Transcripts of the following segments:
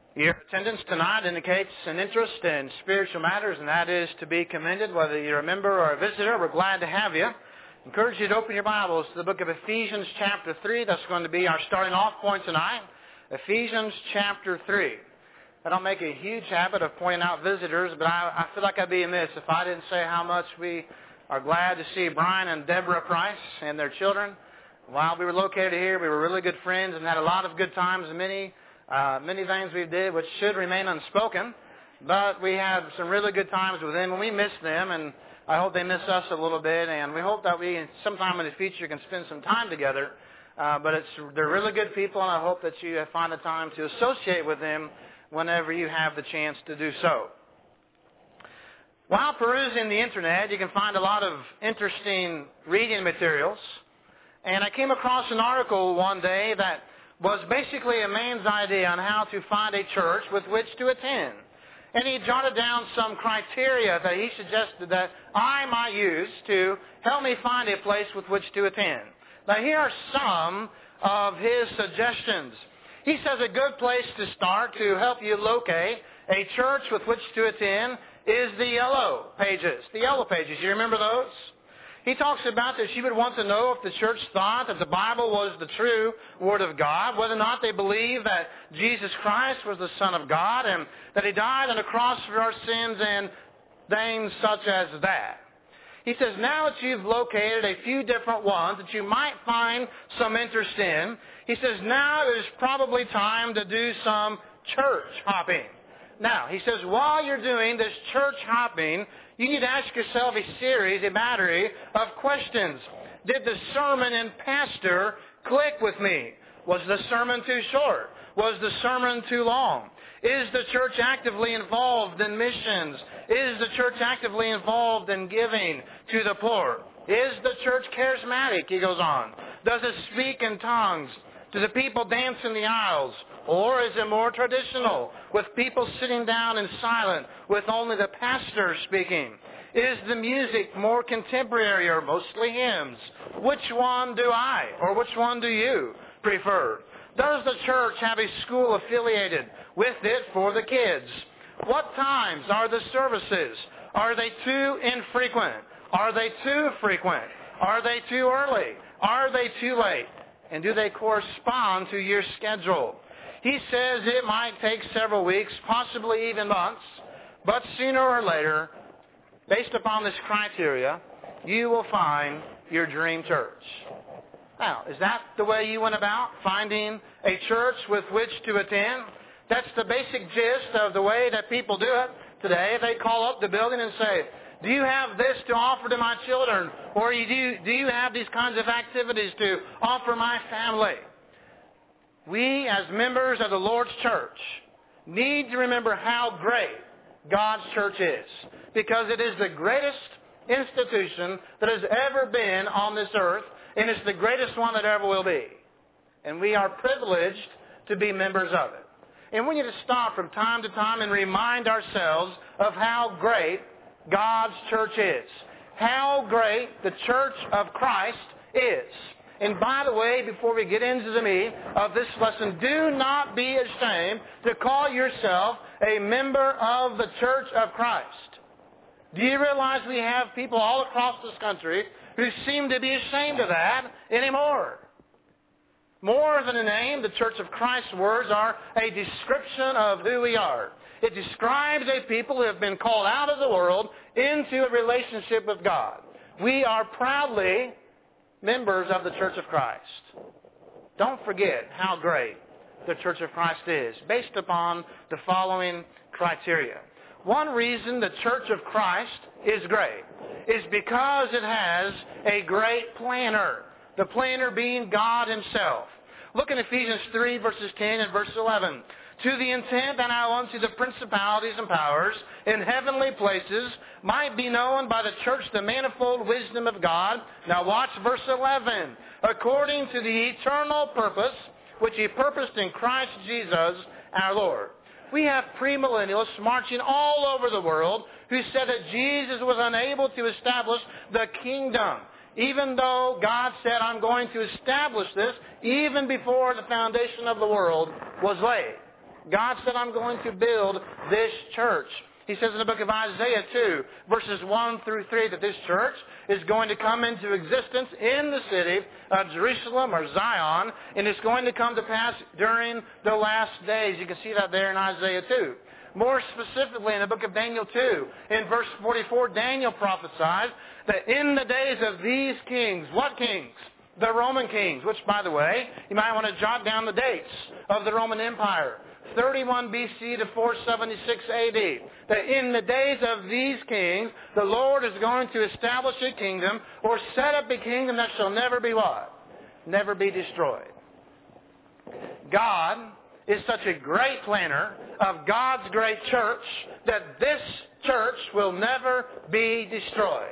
Your attendance tonight indicates an interest in spiritual matters, and that is to be commended. Whether you're a member or a visitor, we're glad to have you. I encourage you to open your Bibles to the book of Ephesians chapter 3. That's going to be our starting off point tonight. Ephesians chapter 3. I don't make a huge habit of pointing out visitors, but I feel like I'd be amiss if I didn't say how much we are glad to see Brian and Deborah Price and their children. While we were located here, we were really good friends and had a lot of good times, many things we did which should remain unspoken, but we had some really good times with them, and we miss them, and I hope they miss us a little bit, and we hope that we sometime in the future can spend some time together. But they're really good people, and I hope that you find the time to associate with them whenever you have the chance to do so. While perusing the internet, you can find a lot of interesting reading materials, and I came across an article one day that was basically a man's idea on how to find a church with which to attend. And he jotted down some criteria that he suggested that I might use to help me find a place with which to attend. Now here are some of his suggestions. He says a good place to start to help you locate a church with which to attend is the Yellow Pages. The Yellow Pages, you remember those? He talks about that she would want to know if the church thought that the Bible was the true Word of God, whether or not they believe that Jesus Christ was the Son of God and that He died on the cross for our sins and things such as that. He says, now that you've located a few different ones that you might find some interest in, he says, now it is probably time to do some church hopping. Now, he says, while you're doing this church hopping, you need to ask yourself a battery of questions. Did the sermon and pastor click with me? Was the sermon too short? Was the sermon too long? Is the church actively involved in missions? Is the church actively involved in giving to the poor? Is the church charismatic? He goes on. Does it speak in tongues? Do the people dance in the aisles? Or is it more traditional, with people sitting down in silent, with only the pastor speaking? Is the music more contemporary or mostly hymns? Which one do I, or which one do you prefer? Does the church have a school affiliated with it for the kids? What times are the services? Are they too infrequent? Are they too frequent? Are they too early? Are they too late? And do they correspond to your schedule? He says it might take several weeks, possibly even months, but sooner or later, based upon this criteria, you will find your dream church. Now, is that the way you went about finding a church with which to attend? That's the basic gist of the way that people do it today. They call up the building and say, do you have this to offer to my children? Or do you have these kinds of activities to offer my family? We, as members of the Lord's church, need to remember how great God's church is, because it is the greatest institution that has ever been on this earth, and it's the greatest one that ever will be. And we are privileged to be members of it. And we need to stop from time to time and remind ourselves of how great God's church is, how great the church of Christ is. And by the way, before we get into the meat of this lesson, do not be ashamed to call yourself a member of the Church of Christ. Do you realize we have people all across this country who seem to be ashamed of that anymore? More than a name, the Church of Christ's words are a description of who we are. It describes a people who have been called out of the world into a relationship with God. We are proudly members of the Church of Christ. Don't forget how great the Church of Christ is, based upon the following criteria. One reason the Church of Christ is great is because it has a great planner, the planner being God Himself. Look in Ephesians 3, verses 10 and verse 11. To the intent that now unto the principalities and powers in heavenly places might be known by the church the manifold wisdom of God. Now watch verse 11. According to the eternal purpose which He purposed in Christ Jesus our Lord. We have premillennialists marching all over the world who said that Jesus was unable to establish the kingdom, even though God said, I'm going to establish this even before the foundation of the world was laid. God said, I'm going to build this church. He says in the book of Isaiah 2, verses 1 through 3, that this church is going to come into existence in the city of Jerusalem or Zion, and it's going to come to pass during the last days. You can see that there in Isaiah 2. More specifically, in the book of Daniel 2, in verse 44, Daniel prophesied that in the days of these kings, what kings? The Roman kings, which, by the way, you might want to jot down the dates of the Roman Empire. 31 BC to 476 AD. That in the days of these kings, the Lord is going to establish a kingdom or set up a kingdom that shall never be what? Never be destroyed. God is such a great planner of God's great church that this church will never be destroyed.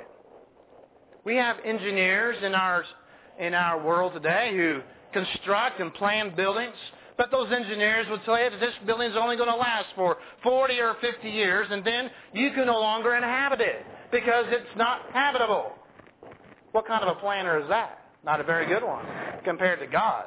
We have engineers in our world today who construct and plan buildings. But those engineers would tell you that this building is only going to last for 40 or 50 years, and then you can no longer inhabit it because it's not habitable. What kind of a planner is that? Not a very good one compared to God.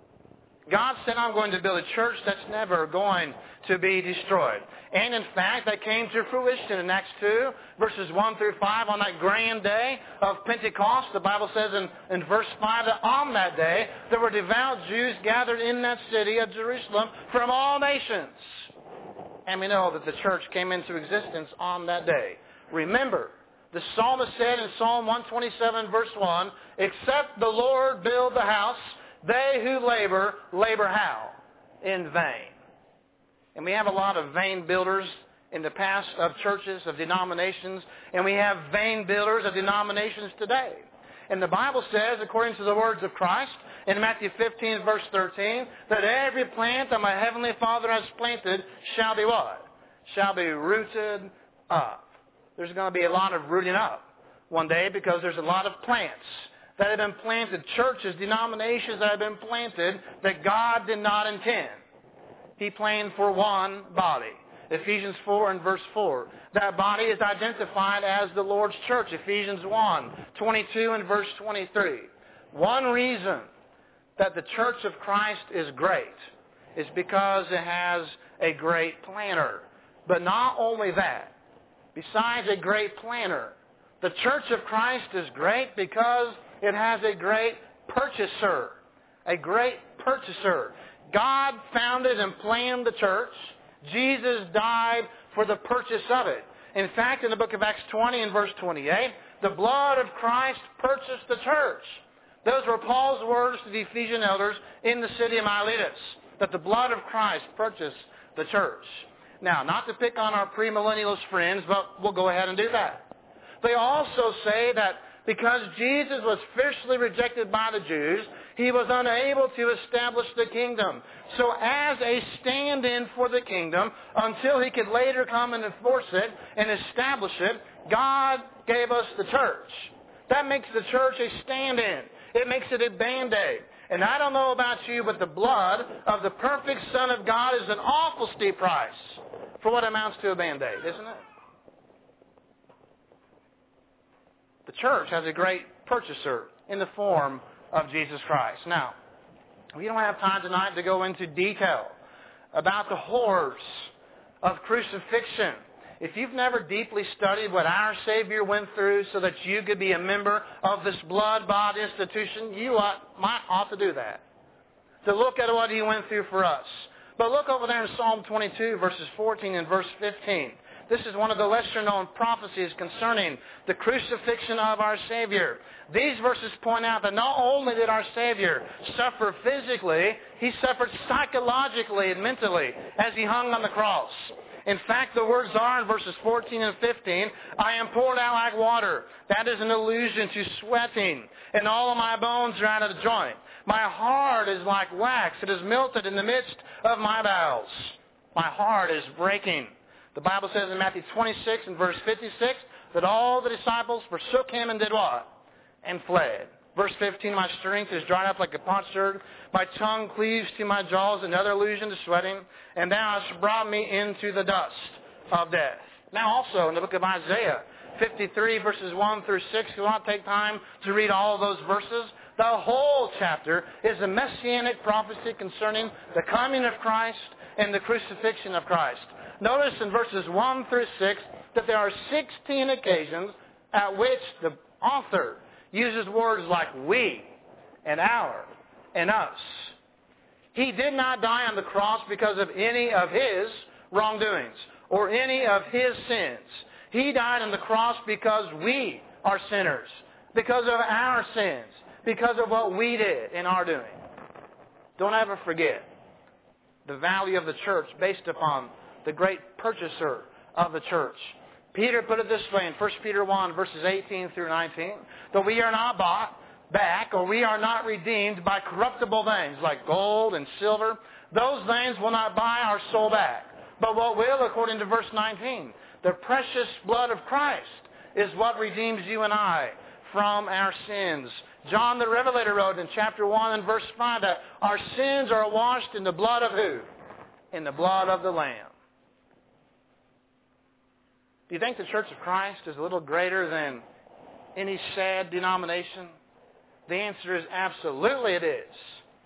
God said, I'm going to build a church that's never going to be destroyed. And in fact, that came to fruition in Acts 2, verses 1 through 5, on that grand day of Pentecost. The Bible says in verse 5 that on that day, there were devout Jews gathered in that city of Jerusalem from all nations. And we know that the church came into existence on that day. Remember, the psalmist said in Psalm 127, verse 1, except the Lord build the house, they who labor, labor how? In vain. And we have a lot of vain builders in the past of churches, of denominations, and we have vain builders of denominations today. And the Bible says, according to the words of Christ, in Matthew 15, verse 13, that every plant that my heavenly Father has planted shall be what? Shall be rooted up. There's going to be a lot of rooting up one day because there's a lot of plants that have been planted, churches, denominations that have been planted that God did not intend. He planned for one body. Ephesians 4 and verse 4. That body is identified as the Lord's church. Ephesians 1, 22 and verse 23. One reason that the church of Christ is great is because it has a great planner. But not only that, besides a great planner, the church of Christ is great because it has a great purchaser. A great purchaser. God founded and planned the church. Jesus died for the purchase of it. In fact, in the book of Acts 20 and verse 28, the blood of Christ purchased the church. Those were Paul's words to the Ephesian elders in the city of Miletus, that the blood of Christ purchased the church. Now, not to pick on our premillennialist friends, but we'll go ahead and do that. They also say that because Jesus was fiercely rejected by the Jews, he was unable to establish the kingdom. So as a stand-in for the kingdom, until he could later come and enforce it and establish it, God gave us the church. That makes the church a stand-in. It makes it a band-aid. And I don't know about you, but the blood of the perfect Son of God is an awful steep price for what amounts to a band-aid, isn't it? The church has a great purchaser in the form of Jesus Christ. Now, we don't have time tonight to go into detail about the horrors of crucifixion. If you've never deeply studied what our Savior went through so that you could be a member of this blood-bought institution, you ought to do that. To look at what he went through for us. But look over there in Psalm 22, verses 14 and verse 15. This is one of the lesser-known prophecies concerning the crucifixion of our Savior. These verses point out that not only did our Savior suffer physically, he suffered psychologically and mentally as he hung on the cross. In fact, the words are in verses 14 and 15, I am poured out like water. That is an allusion to sweating, and all of my bones are out of joint. My heart is like wax. It is melted in the midst of my bowels. My heart is breaking. The Bible says in Matthew 26 and verse 56 that all the disciples forsook him and did what? And fled. Verse 15, my strength is dried up like a potsherd. My tongue cleaves to my jaws, another allusion to sweating. And thou hast brought me into the dust of death. Now also in the book of Isaiah 53 verses 1 through 6, we will not take time to read all of those verses. The whole chapter is a messianic prophecy concerning the coming of Christ in the crucifixion of Christ. Notice in verses 1 through 6 that there are 16 occasions at which the author uses words like we and our and us. He did not die on the cross because of any of his wrongdoings or any of his sins. He died on the cross because we are sinners, because of our sins, because of what we did in our doing. Don't ever forget the value of the church based upon the great purchaser of the church. Peter put it this way in 1 Peter 1, verses 18 through 19, that we are not bought back, or we are not redeemed by corruptible things like gold and silver. Those things will not buy our soul back. But what will, according to verse 19, the precious blood of Christ is what redeems you and I from our sins. John the Revelator wrote in chapter 1 and verse 5 that our sins are washed in the blood of who? In the blood of the Lamb. Do you think the Church of Christ is a little greater than any sad denomination? The answer is absolutely it is.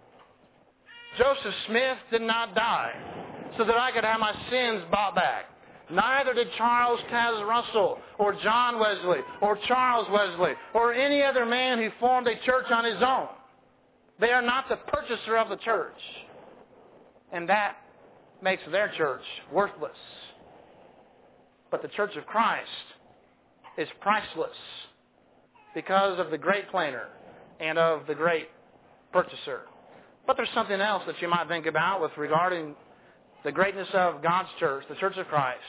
Joseph Smith did not die so that I could have my sins bought back. Neither did Charles Taze Russell or John Wesley or Charles Wesley or any other man who formed a church on his own. They are not the purchaser of the church. And that makes their church worthless. But the Church of Christ is priceless because of the great planner and of the great purchaser. But there's something else that you might think about with regarding the greatness of God's church, the Church of Christ,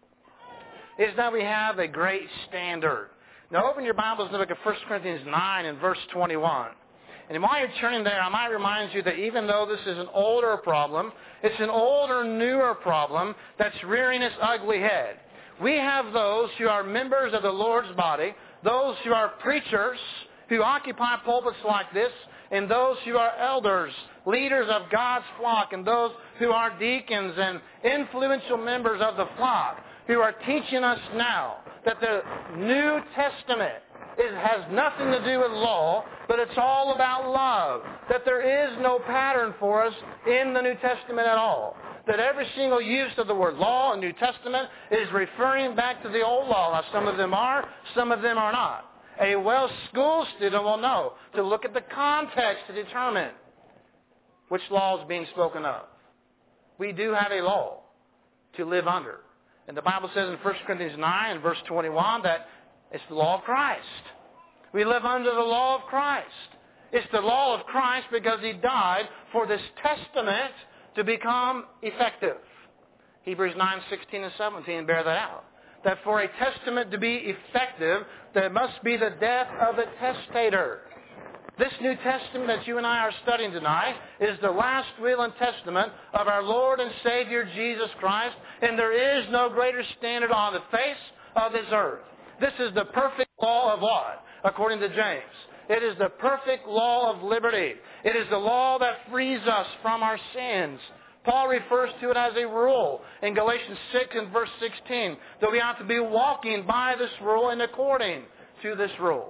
is that we have a great standard. Now open your Bibles to the book of 1 Corinthians 9 and verse 21. And while you're turning there, I might remind you that even though this is an older problem, it's an older, newer problem that's rearing its ugly head. We have those who are members of the Lord's body, those who are preachers who occupy pulpits like this, and those who are elders, leaders of God's flock, and those who are deacons and influential members of the flock, who are teaching us now that the New Testament has nothing to do with law, but it's all about love, that there is no pattern for us in the New Testament at all, that every single use of the word law in New Testament is referring back to the old law. Now, some of them are, some of them are not. A well-schooled student will know to look at the context to determine which law is being spoken of. We do have a law to live under. And the Bible says in 1 Corinthians 9 and verse 21 that it's the law of Christ. We live under the law of Christ. It's the law of Christ because He died for this testament to become effective. Hebrews 9, 16 and 17 bear that out. That for a testament to be effective, there must be the death of the testator. This New Testament that you and I are studying tonight is the last will and testament of our Lord and Savior Jesus Christ, and there is no greater standard on the face of this earth. This is the perfect law of what? According to James. It is the perfect law of liberty. It is the law that frees us from our sins. Paul refers to it as a rule in Galatians 6 and verse 16, that we ought to be walking by this rule and according to this rule.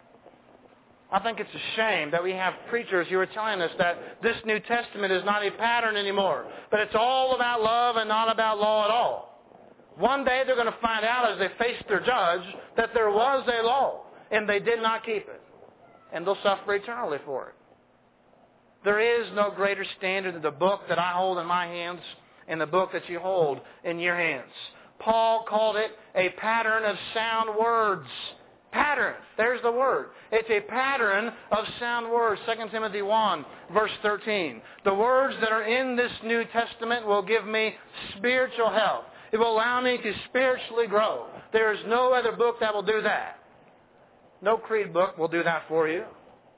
I think it's a shame that we have preachers who are telling us that this New Testament is not a pattern anymore, but it's all about love and not about law at all. One day they're going to find out as they face their judge that there was a law and they did not keep it, and they'll suffer eternally for it. There is no greater standard than the book that I hold in my hands and the book that you hold in your hands. Paul called it a pattern of sound words. Pattern. There's the word. It's a pattern of sound words. 2 Timothy 1, verse 13. The words that are in this New Testament will give me spiritual health. It will allow me to spiritually grow. There is no other book that will do that. No creed book will do that for you.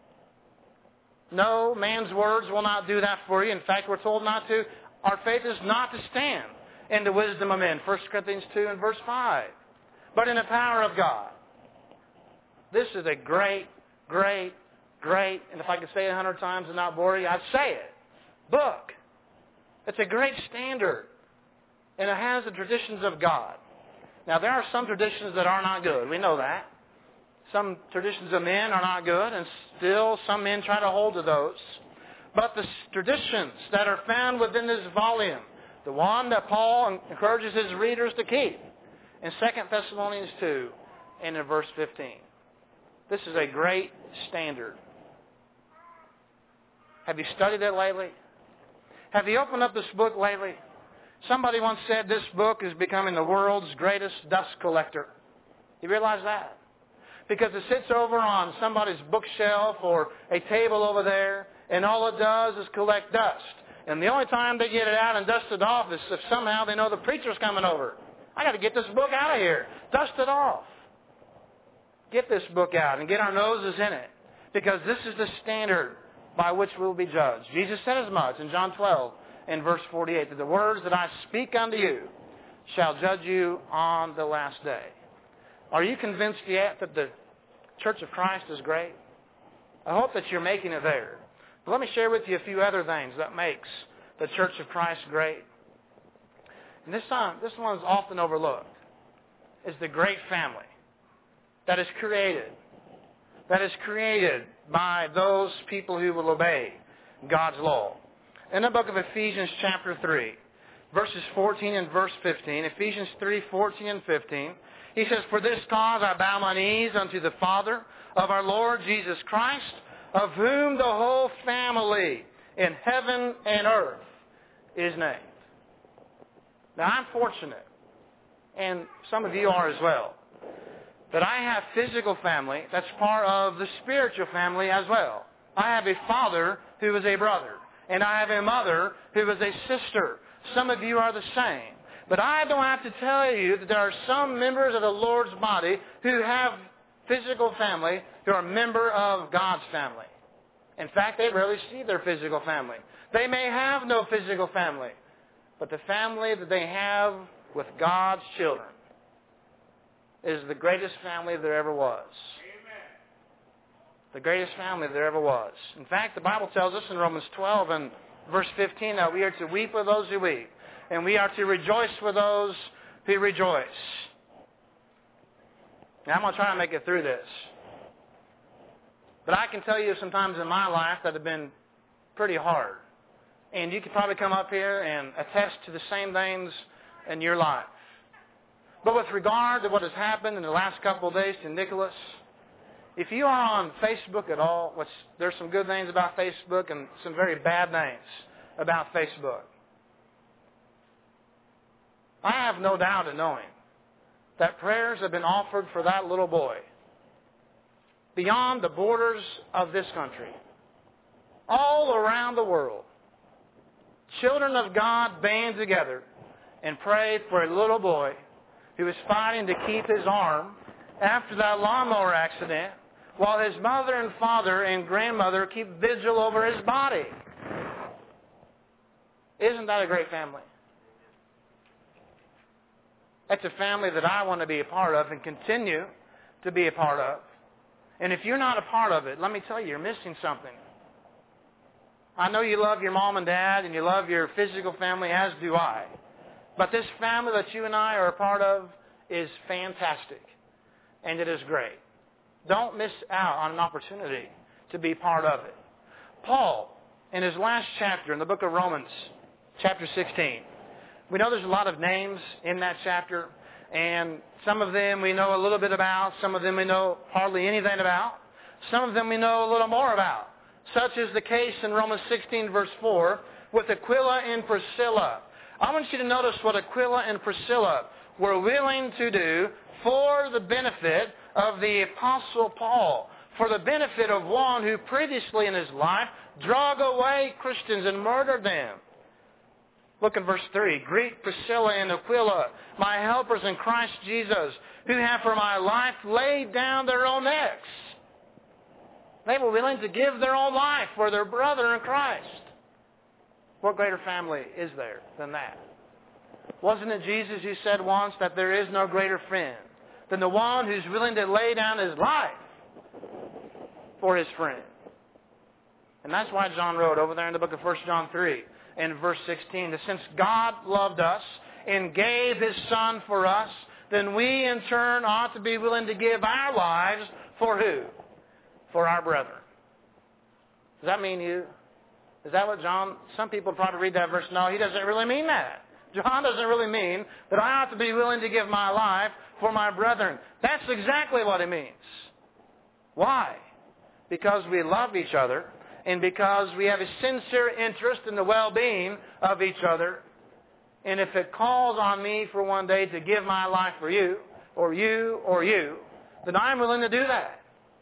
No, man's words will not do that for you. In fact, we're told not to. Our faith is not to stand in the wisdom of men. 1 Corinthians 2 and verse 5. But in the power of God. This is a great, great, great, and if I could say it 100 times and not bore you, I'd say it, book. It's a great standard. And it has the traditions of God. Now, there are some traditions that are not good. We know that. Some traditions of men are not good, and still some men try to hold to those. But the traditions that are found within this volume The one that Paul encourages his readers to keep in 2 Thessalonians 2 and in verse 15. This is a great standard. Have you studied it lately? Have you opened up this book lately? Somebody once said this book is becoming the world's greatest dust collector. You realize that? Because it sits over on somebody's bookshelf or a table over there, and all it does is collect dust. And the only time they get it out and dust it off is if somehow they know the preacher's coming over. I got to get this book out of here. Dust it off. Get this book out and get our noses in it. Because this is the standard by which we will be judged. Jesus said as much in John 12 and verse 48, that the words that I speak unto you shall judge you on the last day. Are you convinced yet that the Church of Christ is great? I hope that you're making it there. But let me share with you a few other things that makes the Church of Christ great. And this one is often overlooked. Is the great family that is created. That is created by those people who will obey God's law. In the book of Ephesians chapter 3, verses 14 and verse 15, Ephesians 3, 14 and 15, he says, For this cause I bow my knees unto the Father of our Lord Jesus Christ, of whom the whole family in heaven and earth is named. Now I'm fortunate, and some of you are as well, that I have physical family that's part of the spiritual family as well. I have a father who is a brother, and I have a mother who is a sister. Some of you are the same. But I don't have to tell you that there are some members of the Lord's body who have physical family who are a member of God's family. In fact, they rarely see their physical family. They may have no physical family, but the family that they have with God's children is the greatest family there ever was. The greatest family there ever was. In fact, the Bible tells us in Romans 12 and verse 15 that we are to weep with those who weep, and we are to rejoice with those who rejoice. Now, I'm going to try and make it through this. But I can tell you sometimes in my life that have been pretty hard. And you could probably come up here and attest to the same things in your life. But with regard to what has happened in the last couple of days to Nicholas, if you are on Facebook at all, which there's some good things about Facebook and some very bad things about Facebook, I have no doubt in knowing that prayers have been offered for that little boy beyond the borders of this country, all around the world. Children of God band together and pray for a little boy who is fighting to keep his arm after that lawnmower accident, while his mother and father and grandmother keep vigil over his body. Isn't that a great family? That's a family that I want to be a part of and continue to be a part of. And if you're not a part of it, let me tell you, you're missing something. I know you love your mom and dad and you love your physical family, as do I. But this family that you and I are a part of is fantastic. And it is great. Don't miss out on an opportunity to be part of it. Paul, in his last chapter in the book of Romans, chapter 16, we know there's a lot of names in that chapter, and some of them we know a little bit about, some of them we know hardly anything about, some of them we know a little more about. Such is the case in Romans 16, verse 4, with Aquila and Priscilla. I want you to notice what Aquila and Priscilla were willing to do for the benefit of the Apostle Paul, for the benefit of one who previously in his life drug away Christians and murdered them. Look in verse 3. Greet Priscilla and Aquila, my helpers in Christ Jesus, who have for my life laid down their own necks. They were willing to give their own life for their brother in Christ. What greater family is there than that? Wasn't it Jesus who said once that there is no greater friend than the one who's willing to lay down his life for his friend? And that's why John wrote over there in the book of 1 John 3 and verse 16, that since God loved us and gave his Son for us, then we in turn ought to be willing to give our lives for who? For our brethren. Does that mean you? Is that what John, some people probably read that verse, no, he doesn't really mean that. John doesn't really mean that I ought to be willing to give my life for my brethren. That's exactly what he means. Why? Because we love each other and because we have a sincere interest in the well-being of each other. And if it calls on me for one day to give my life for you, or you, or you, then I'm willing to do that.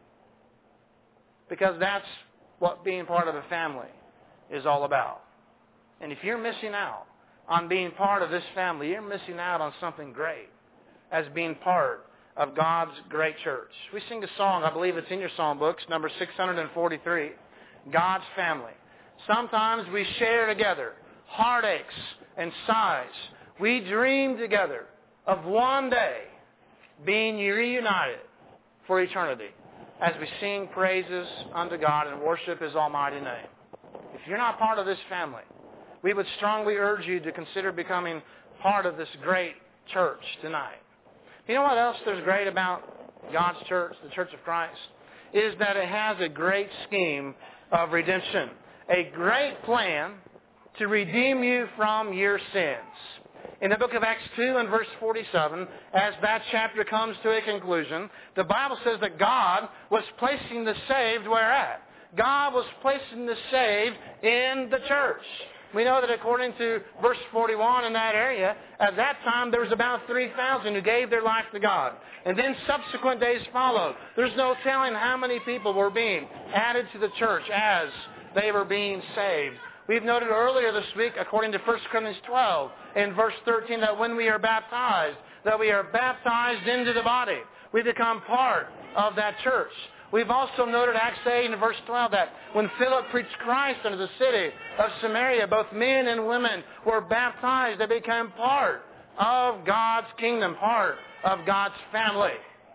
Because that's what being part of a family is all about. And if you're missing out on being part of this family, you're missing out on something great as being part of God's great church. We sing a song, I believe it's in your song books, number 643, God's Family. Sometimes we share together heartaches and sighs. We dream together of one day being reunited for eternity as we sing praises unto God and worship His almighty name. If you're not part of this family, we would strongly urge you to consider becoming part of this great church tonight. You know what else there's great about God's church, the Church of Christ? Is that it has a great scheme of redemption. A great plan to redeem you from your sins. In the book of Acts 2 and verse 47, as that chapter comes to a conclusion, the Bible says that God was placing the saved where at? God was placing the saved in the church. We know that according to verse 41 in that area, at that time there was about 3,000 who gave their life to God. And then subsequent days followed. There's no telling how many people were being added to the church as they were being saved. We've noted earlier this week, according to 1 Corinthians 12, in verse 13, that when we are baptized, that we are baptized into the body. We become part of that church. We've also noted Acts 8 and verse 12 that when Philip preached Christ unto the city of Samaria, both men and women were baptized. They became part of God's kingdom, part of God's family.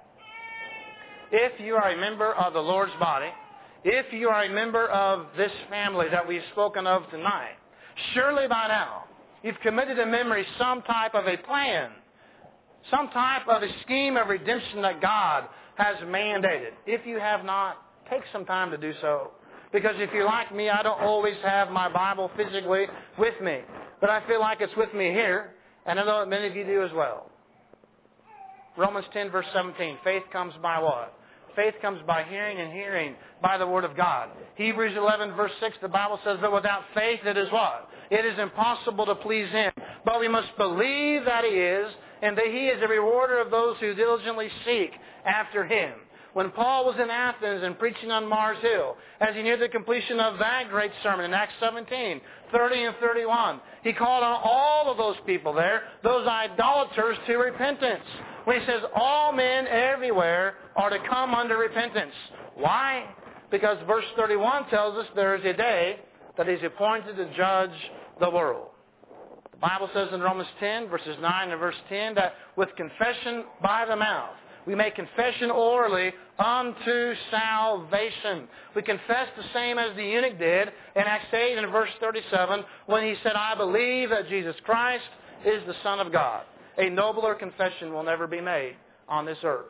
If you are a member of the Lord's body, if you are a member of this family that we've spoken of tonight, surely by now you've committed to memory some type of a plan, some type of a scheme of redemption that God has mandated. If you have not, take some time to do so. Because if you're like me, I don't always have my Bible physically with me. But I feel like it's with me here, and I know that many of you do as well. Romans 10 verse 17, faith comes by what? Faith comes by hearing, and hearing by the Word of God. Hebrews 11 verse 6, the Bible says that without faith it is what? It is impossible to please Him. But we must believe that He is, and that He is a rewarder of those who diligently seek after Him. When Paul was in Athens and preaching on Mars Hill, as he neared the completion of that great sermon in Acts 17, 30 and 31, he called on all of those people there, those idolaters, to repentance. When he says all men everywhere are to come under repentance. Why? Because verse 31 tells us there is a day that He's appointed to judge the world. The Bible says in Romans 10, verses 9 and verse 10, that with confession by the mouth, we make confession orally unto salvation. We confess the same as the eunuch did in Acts 8 and verse 37 when he said, I believe that Jesus Christ is the Son of God. A nobler confession will never be made on this earth.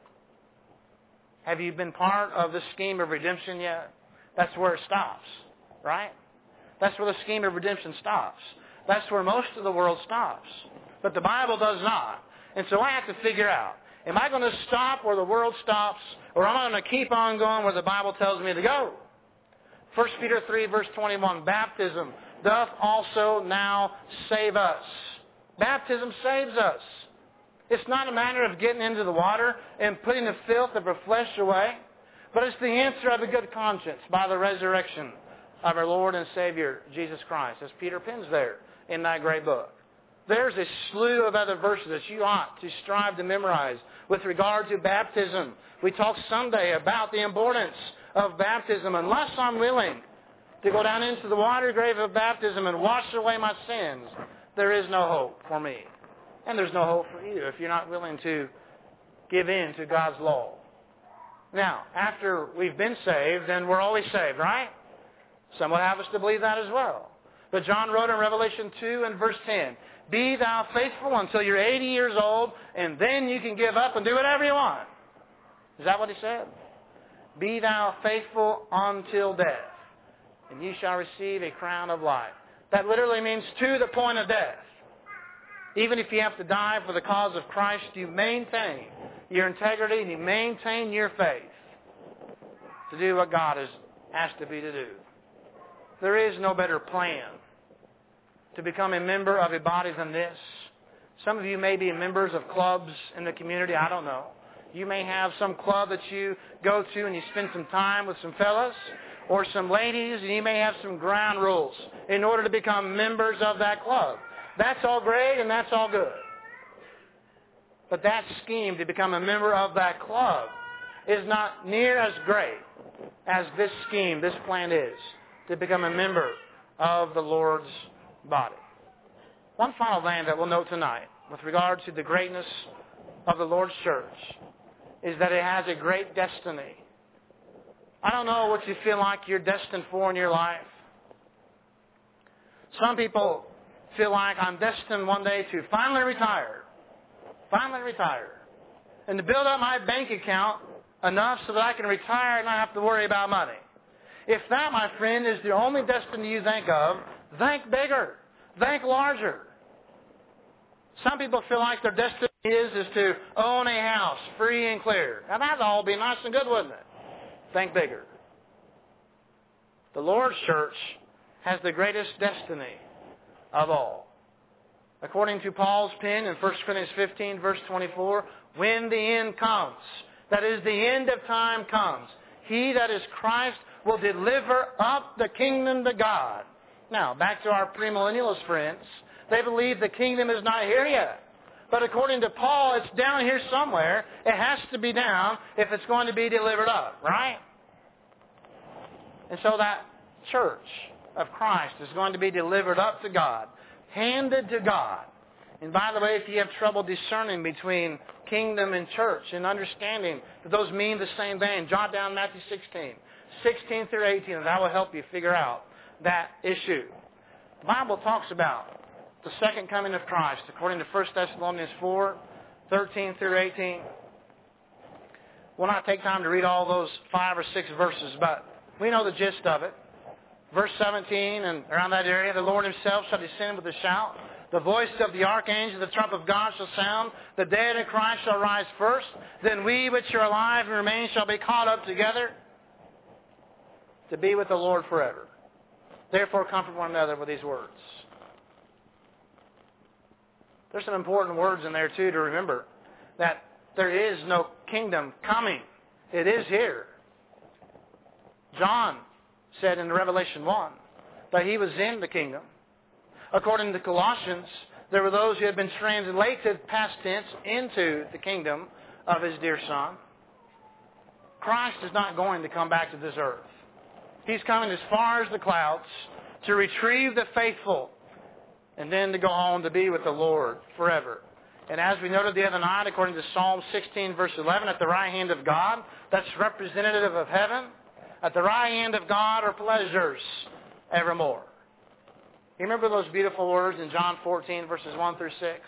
Have you been part of the scheme of redemption yet? That's where it stops, right? That's where the scheme of redemption stops. That's where most of the world stops. But the Bible does not. And so I have to figure out, am I going to stop where the world stops, or am I going to keep on going where the Bible tells me to go? 1 Peter 3 verse 21, baptism doth also now save us. Baptism saves us. It's not a matter of getting into the water and putting the filth of our flesh away, but it's the answer of a good conscience by the resurrection of our Lord and Savior, Jesus Christ, as Peter pens there in that great book. There's a slew of other verses that you ought to strive to memorize with regard to baptism. We talked Sunday about the importance of baptism. Unless I'm willing to go down into the water grave of baptism and wash away my sins, there is no hope for me. And there's no hope for you if you're not willing to give in to God's law. Now, after we've been saved, then we're always saved, right? Some will have us to believe that as well. But John wrote in Revelation 2 and verse 10, be thou faithful until you're 80 years old, and then you can give up and do whatever you want. Is that what he said? Be thou faithful until death, and you shall receive a crown of life. That literally means to the point of death. Even if you have to die for the cause of Christ, you maintain your integrity and you maintain your faith to do what God has asked of you to do. There is no better plan to become a member of a body than this. Some of you may be members of clubs in the community. I don't know. You may have some club that you go to and you spend some time with some fellas or some ladies, and you may have some ground rules in order to become members of that club. That's all great and that's all good. But that scheme to become a member of that club is not near as great as this scheme, this plan is, to become a member of the Lord's body. One final thing that we'll note tonight with regard to the greatness of the Lord's church is that it has a great destiny. I don't know what you feel like you're destined for in your life. Some people feel like I'm destined one day to finally retire, and to build up my bank account enough so that I can retire and not have to worry about money. If that, my friend, is the only destiny you think of, think bigger, think larger. Some people feel like their destiny is to own a house free and clear. Now that'd all be nice and good, wouldn't it? Think bigger. The Lord's church has the greatest destiny of all. According to Paul's pen in 1 Corinthians 15, verse 24, when the end comes, that is, the end of time comes, he that is Christ will deliver up the kingdom to God. Now, back to our premillennialist friends. They believe the kingdom is not here yet. But according to Paul, it's down here somewhere. It has to be down if it's going to be delivered up, right? And so that church of Christ is going to be delivered up to God, handed to God. And by the way, if you have trouble discerning between kingdom and church and understanding that those mean the same thing, jot down Matthew 16 through 18, and that will help you figure out that issue. The Bible talks about the second coming of Christ, according to 1 Thessalonians 4, 13 through 18. We'll not take time to read all those 5 or 6 verses, but we know the gist of it. Verse 17, and around that area, the Lord himself shall descend with a shout. The voice of the archangel, the trump of God shall sound. The dead in Christ shall rise first. Then we which are alive and remain shall be caught up together to be with the Lord forever. Therefore comfort one another with these words. There's some important words in there, too, to remember. That there is no kingdom coming. It is here. John said in Revelation 1 that he was in the kingdom. According to Colossians, there were those who had been translated past tense into the kingdom of his dear Son. Christ is not going to come back to this earth. He's coming as far as the clouds to retrieve the faithful and then to go home to be with the Lord forever. And as we noted the other night, according to Psalm 16, verse 11, at the right hand of God, that's representative of heaven. At the right hand of God are pleasures evermore. You remember those beautiful words in John 14, verses 1 through 6?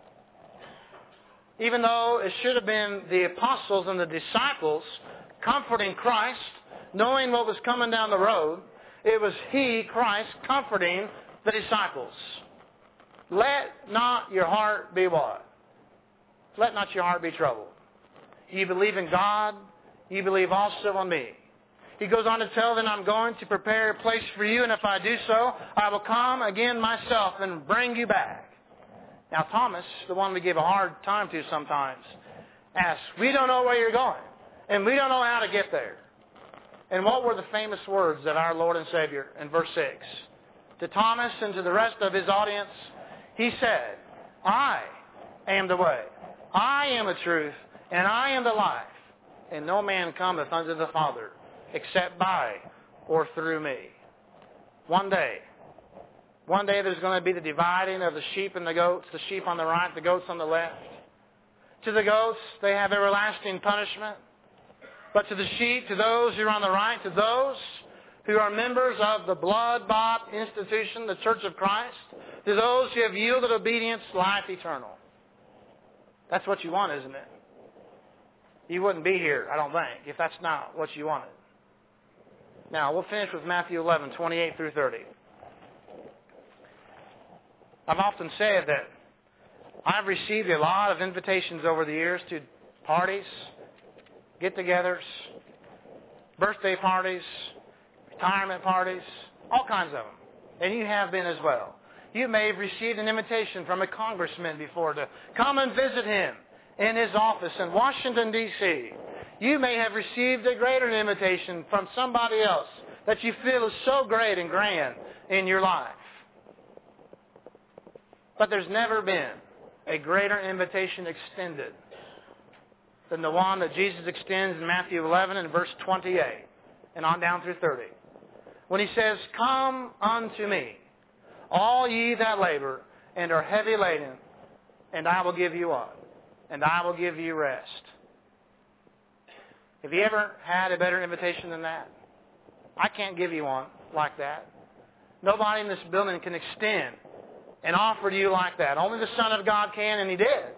Even though it should have been the apostles and the disciples comforting Christ, knowing what was coming down the road, it was he, Christ, comforting the disciples. Let not your heart be what? Let not your heart be troubled. You believe in God, you believe also in me. He goes on to tell them, I'm going to prepare a place for you, and if I do so, I will come again myself and bring you back. Now Thomas, the one we give a hard time to sometimes, asks, we don't know where you're going, and we don't know how to get there. And what were the famous words that our Lord and Savior in verse 6? To Thomas and to the rest of his audience, he said, I am the way, I am the truth, and I am the life, and no man cometh unto the Father except by or through me. One day there's going to be the dividing of the sheep and the goats, the sheep on the right, the goats on the left. To the goats, they have everlasting punishment. But to the sheep, to those who are on the right, to those who are members of the blood-bought institution, the Church of Christ, to those who have yielded obedience, life eternal. That's what you want, isn't it? You wouldn't be here, I don't think, if that's not what you wanted. Now, we'll finish with Matthew 11, 28 through 30. I've often said that I've received a lot of invitations over the years to parties, get-togethers, birthday parties, retirement parties, all kinds of them. And you have been as well. You may have received an invitation from a congressman before to come and visit him in his office in Washington, D.C. You may have received a greater invitation from somebody else that you feel is so great and grand in your life. But there's never been a greater invitation extended than the one that Jesus extends in Matthew 11 and verse 28 and on down through 30. When he says, "Come unto me, all ye that labor and are heavy laden, and I will give you what? And I will give you rest." Have you ever had a better invitation than that? I can't give you one like that. Nobody in this building can extend and offer to you like that. Only the Son of God can, and He did.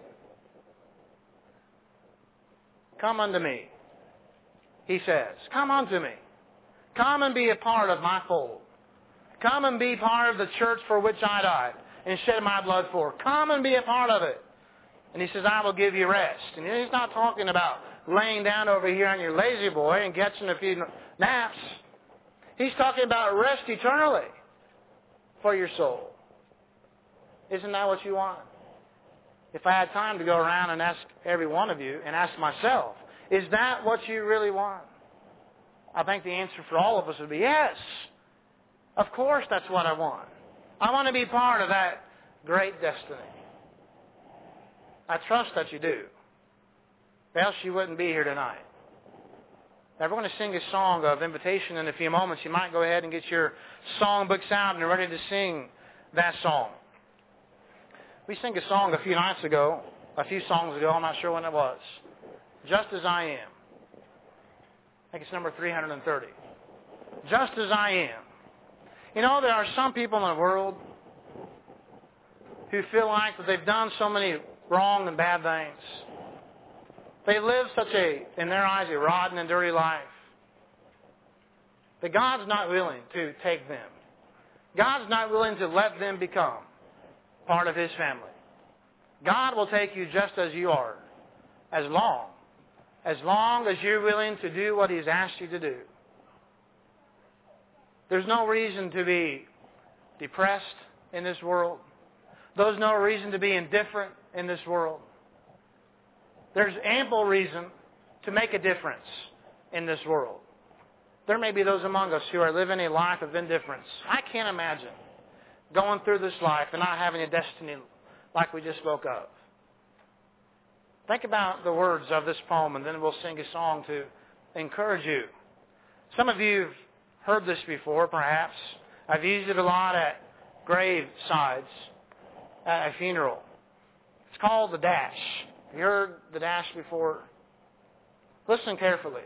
Come unto me, He says. Come unto me. Come and be a part of my fold. Come and be part of the church for which I died and shed my blood for. Come and be a part of it. And He says, I will give you rest. And He's not talking about laying down over here on your lazy boy and catching a few naps. He's talking about rest eternally for your soul. Isn't that what you want? If I had time to go around and ask every one of you and ask myself, is that what you really want? I think the answer for all of us would be yes. Of course that's what I want. I want to be part of that great destiny. I trust that you do. Else you wouldn't be here tonight. Now we're going to sing a song of invitation in a few moments. You might go ahead and get your songbooks out and you're ready to sing that song. We sang a song a few songs ago, I'm not sure when it was. Just as I am. I think it's number 330. Just as I am. You know, there are some people in the world who feel like that they've done so many wrong and bad things. They live such in their eyes, a rotten and dirty life. That God's not willing to take them. God's not willing to let them become part of His family. God will take you just as you are, as long as you're willing to do what He's asked you to do. There's no reason to be depressed in this world. There's no reason to be indifferent in this world. There's ample reason to make a difference in this world. There may be those among us who are living a life of indifference. I can't imagine going through this life and not having a destiny like we just spoke of. Think about the words of this poem, and then we'll sing a song to encourage you. Some of you have heard this before, perhaps. I've used it a lot at grave sides, at a funeral. It's called the dash. Have you heard the dash before? Listen carefully.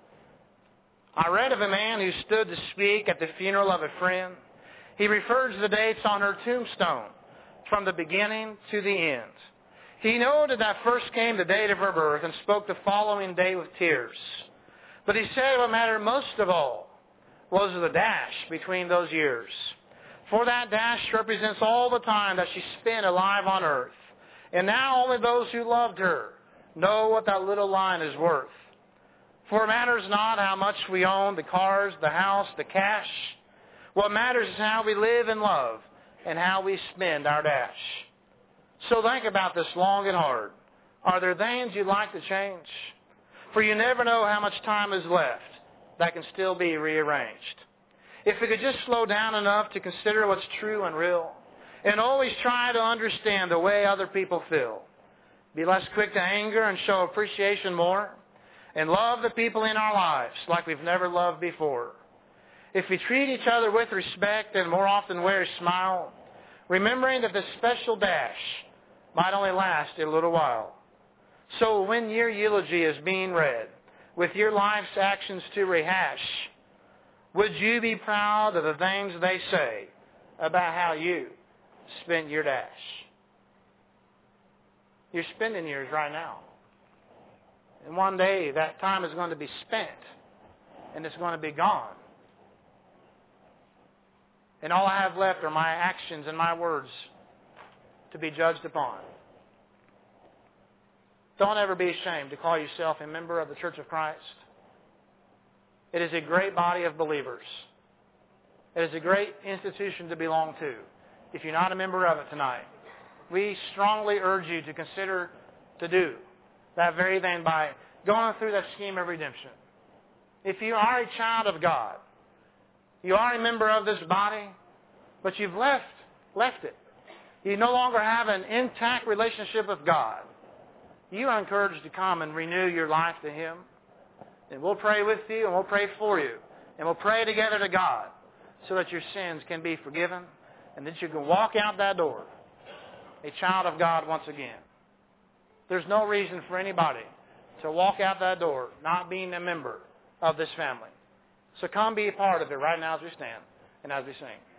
I read of a man who stood to speak at the funeral of a friend. He referred to the dates on her tombstone from the beginning to the end. He noted that first came the date of her birth and spoke the following day with tears. But he said what mattered most of all was the dash between those years. For that dash represents all the time that she spent alive on earth. And now only those who loved her know what that little line is worth. For it matters not how much we own, the cars, the house, the cash. What matters is how we live and love and how we spend our dash. So think about this long and hard. Are there things you'd like to change? For you never know how much time is left that can still be rearranged. If we could just slow down enough to consider what's true and real, and always try to understand the way other people feel, be less quick to anger and show appreciation more, and love the people in our lives like we've never loved before. If we treat each other with respect and more often wear a smile, remembering that this special dash might only last a little while. So when your eulogy is being read, with your life's actions to rehash, would you be proud of the things they say about how you spent your dash? You're spending yours right now. And one day that time is going to be spent and it's going to be gone. And all I have left are my actions and my words to be judged upon. don't ever be ashamed to call yourself a member of the Church of Christ. It is a great body of believers. It is a great institution to belong to. If you're not a member of it tonight, we strongly urge you to consider to do that very thing by going through that scheme of redemption. If you are a child of God, you are a member of this body, but you've left it. You no longer have an intact relationship with God. You are encouraged to come and renew your life to Him. And we'll pray with you and we'll pray for you. And we'll pray together to God so that your sins can be forgiven and that you can walk out that door a child of God once again. There's no reason for anybody to walk out that door not being a member of this family. So come be a part of it right now as we stand and as we sing.